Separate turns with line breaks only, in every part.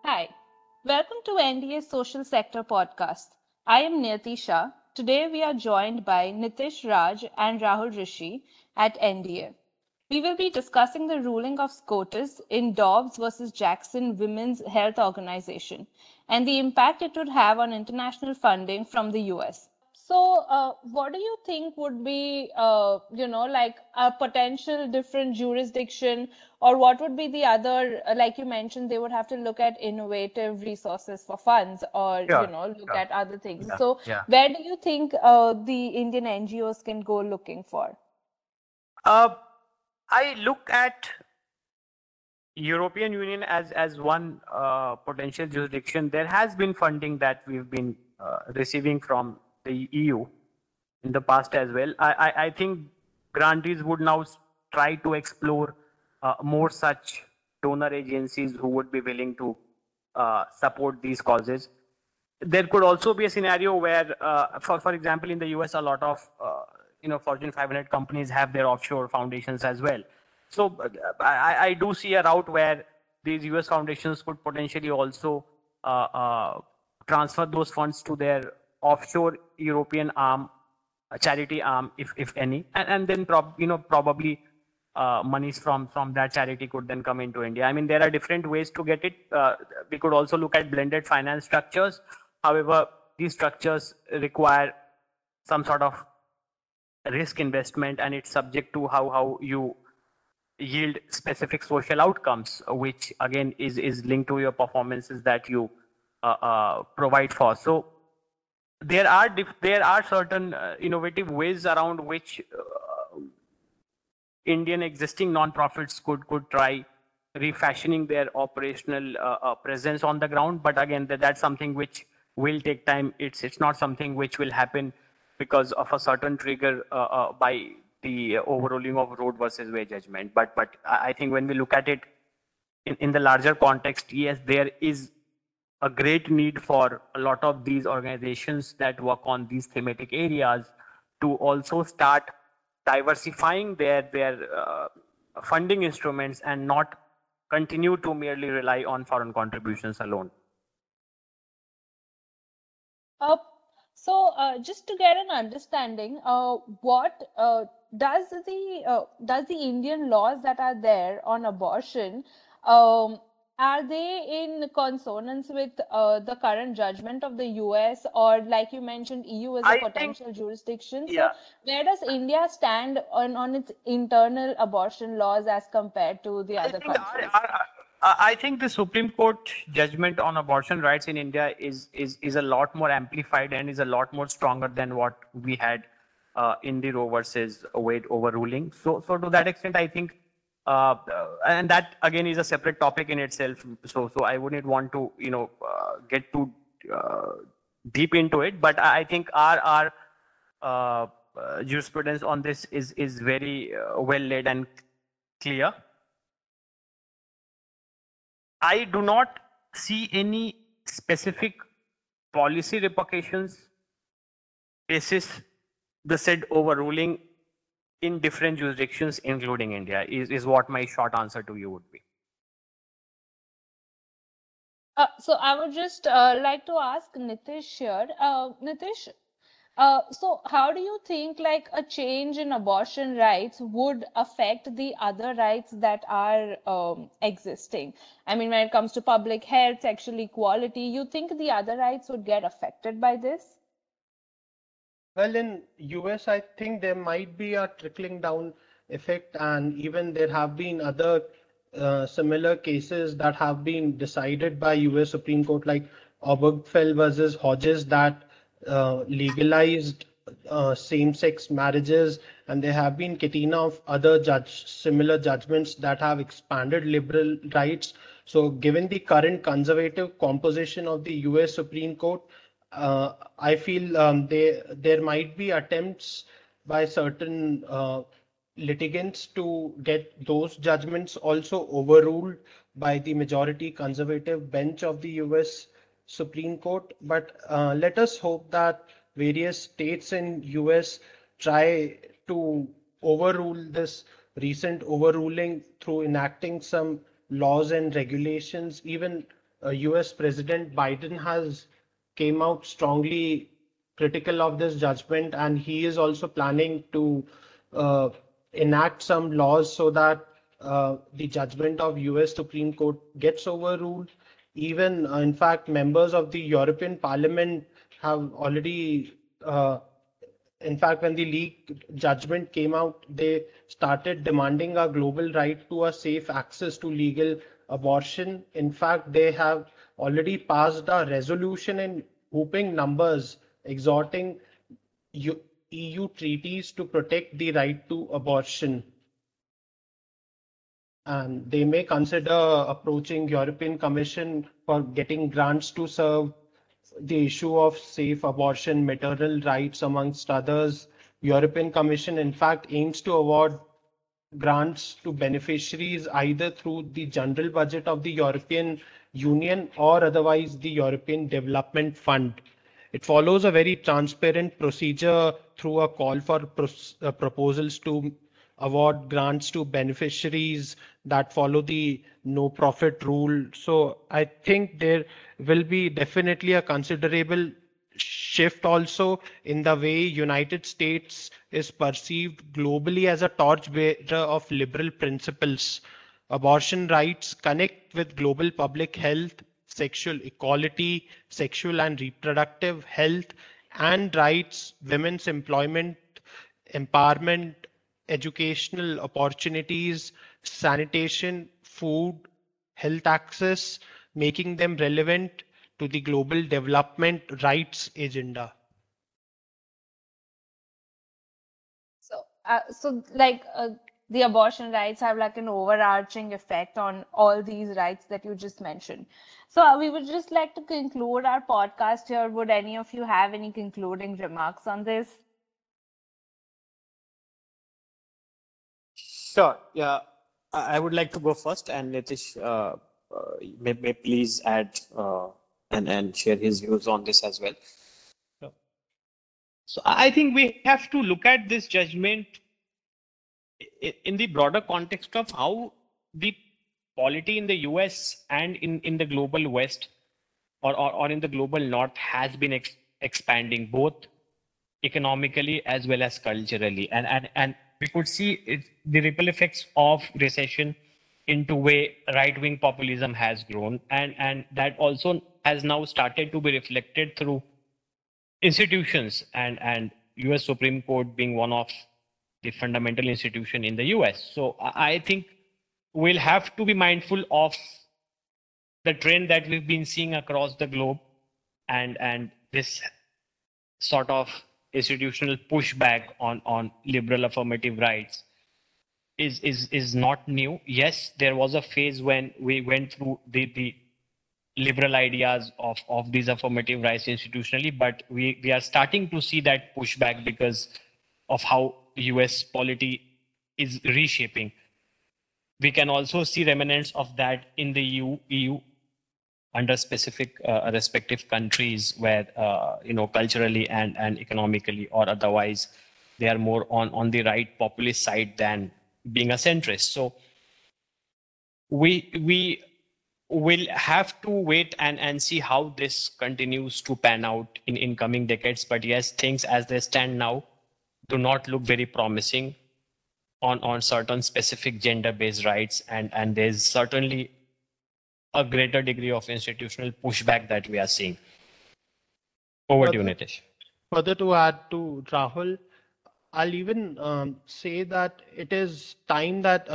Hi, welcome to NDA Social Sector Podcast. I am Niyati Shah. Today we are joined by Nitish Raj and Rahul Rishi at NDA. We will be discussing the ruling of SCOTUS in Dobbs versus Jackson Women's Health Organization and the impact it would have on international funding from the US. What do you think would be, like a potential different jurisdiction, or what would be the other, like you mentioned, they would have to look at innovative resources for funds, or,
Sure,
look
sure.
at other things.
Yeah,
So,
yeah.
where do you think the Indian NGOs can go looking for?
Uh, I look at European Union as one potential jurisdiction. There has been funding that we've been receiving from the EU in the past as well. I think grantees would now try to explore more such donor agencies who would be willing to support these causes. There could also be a scenario where, for example, in the US, a lot of Fortune 500 companies have their offshore foundations as well. So I do see a route where these US foundations could potentially also transfer those funds to their offshore European arm, charity arm, if any, and then probably monies from that charity could then come into India. I mean, there are different ways to get it. We could also look at blended finance structures. However, these structures require some sort of risk investment, and it's subject to how you yield specific social outcomes, which again is linked to your performances that you provide for. So there are certain innovative ways around which Indian existing non-profits could try refashioning their operational presence on the ground. But again, that's something which will take time. It's not something which will happen because of a certain trigger by the overruling of Roe versus Wade judgment. But I think when we look at it in the larger context, yes, there is a great need for a lot of these organizations that work on these thematic areas to also start diversifying their funding instruments and not continue to merely rely on foreign contributions alone.
Uh, just to get an understanding, what does the Indian laws that are there on abortion, um, are they in consonance with the current judgment of the US, or like you mentioned, EU is a
I think,
potential jurisdiction? So
yeah,
where does India stand on its internal abortion laws as compared to the
I
other
think
countries?
I think the Supreme Court judgment on abortion rights in India is a lot more amplified and is a lot more stronger than what we had in the Roe versus Wade overruling. So to that extent, I think, and that again is a separate topic in itself. So I wouldn't want to get too uh, deep into it. But I think our jurisprudence on this is very well laid and clear. I do not see any specific policy repercussions basis the said overruling in different jurisdictions, including India, is what my short answer to you would be.
So I would just like to ask Nitish here. Nitish, so how do you think like a change in abortion rights would affect the other rights that are existing? I mean, when it comes to public health, sexual equality, you think the other rights would get affected by this?
Well, in US, I think there might be a trickling down effect, and even there have been other similar cases that have been decided by US Supreme Court, like Obergefell versus Hodges, that legalized same-sex marriages, and there have been catena of other similar judgments that have expanded liberal rights. So, given the current conservative composition of the US Supreme Court, I feel there might be attempts by certain litigants to get those judgments also overruled by the majority conservative bench of the US Supreme Court. But let us hope that various states in US try to overrule this recent overruling through enacting some laws and regulations, even US President Biden has came out strongly critical of this judgment, and he is also planning to uh, enact some laws so that the judgment of US Supreme Court gets overruled. Even, in fact, members of the European Parliament have already in fact, when the leaked judgment came out, they started demanding a global right to a safe access to legal abortion. In fact, they have already passed a resolution in whooping numbers exhorting EU treaties to protect the right to abortion. And they may consider approaching European Commission for getting grants to serve the issue of safe abortion, maternal rights, amongst others. European Commission, in fact, aims to award grants to beneficiaries either through the general budget of the European Union or otherwise the European Development Fund. It follows a very transparent procedure through a call for proposals to award grants to beneficiaries that follow the no profit rule. So I think there will be definitely a considerable shift also in the way United States is perceived globally as a torchbearer of liberal principles. Abortion rights connect with global public health, sexual equality, sexual and reproductive health, and rights, women's employment, empowerment, educational opportunities, sanitation, food, health access, making them relevant to the global development rights agenda.
So the abortion rights have like an overarching effect on all these rights that you just mentioned. So we would just like to conclude our podcast here. Would any of you have any concluding remarks on this?
Sure. Yeah, I would like to go first, and Nitish may please add and share his views on this as well. Sure. So I think we have to look at this judgment in the broader context of how the polity in the US and in the global West or in the global North has been expanding both economically as well as culturally, and we could see the ripple effects of recession into way right-wing populism has grown, and that also has now started to be reflected through institutions, and US Supreme Court being one of the fundamental institution in the US. So I think we'll have to be mindful of the trend that we've been seeing across the globe, and this sort of institutional pushback on liberal affirmative rights is not new. Yes, there was a phase when we went through the liberal ideas of these affirmative rights institutionally, but we are starting to see that pushback because of how US polity is reshaping. We can also see remnants of that in the EU under specific respective countries where culturally and economically or otherwise they are more on the right populist side than being a centrist. So we will have to wait and see how this continues to pan out in coming decades. But yes, things as they stand now do not look very promising on certain specific gender-based rights, and there's certainly a greater degree of institutional pushback that we are seeing. Over to you, Nitish.
Further to add to Rahul, I'll even say that it is time that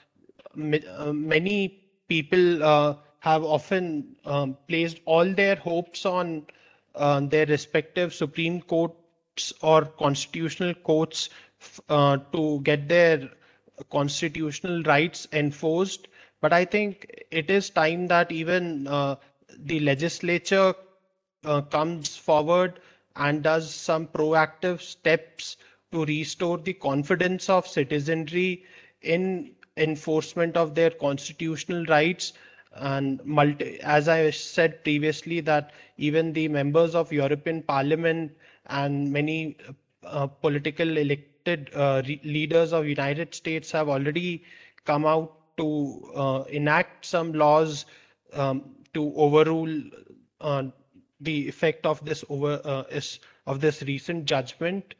many people have often placed all their hopes on their respective Supreme Courts or constitutional courts to get their constitutional rights enforced. But I think it is time that even the legislature comes forward and does some proactive steps to restore the confidence of citizenry in enforcement of their constitutional rights. And as I said previously, that even the members of European Parliament and many political elected leaders of United States have already come out to enact some laws to overrule the effect of this of this recent judgment.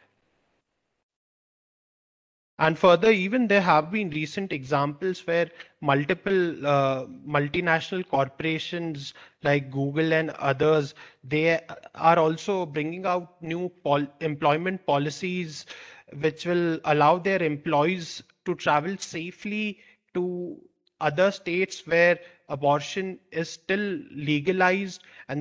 And further, even there have been recent examples where multiple multinational corporations like Google and others, they are also bringing out new employment policies which will allow their employees to travel safely to other states where abortion is still legalized, and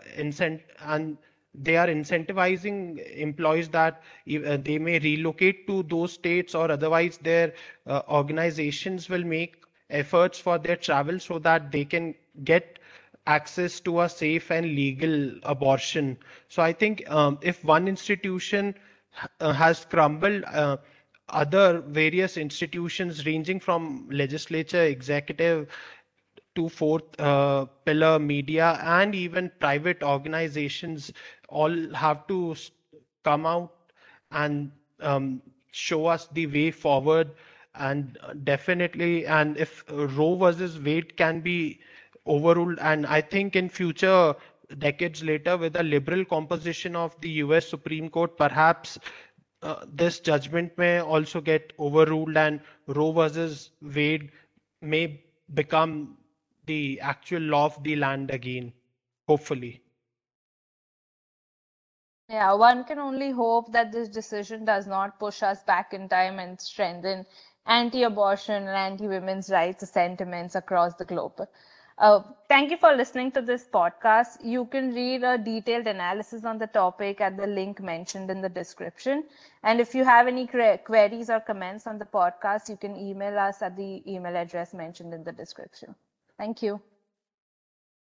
they are incentivizing employees that they may relocate to those states, or otherwise their organizations will make efforts for their travel so that they can get access to a safe and legal abortion. So I think if one institution has crumbled, other various institutions ranging from legislature, executive, to fourth pillar, media, and even private organizations all have to come out and show us the way forward. And definitely, and if Roe versus Wade can be overruled, and I think in future decades later, with a liberal composition of the US Supreme Court, perhaps this judgment may also get overruled, and Roe versus Wade may become the actual law of the land again, hopefully.
Yeah, one can only hope that this decision does not push us back in time and strengthen anti-abortion and anti-women's rights sentiments across the globe. Thank you for listening to this podcast. You can read a detailed analysis on the topic at the link mentioned in the description. And if you have any queries or comments on the podcast, you can email us at the email address mentioned in the description. Thank you.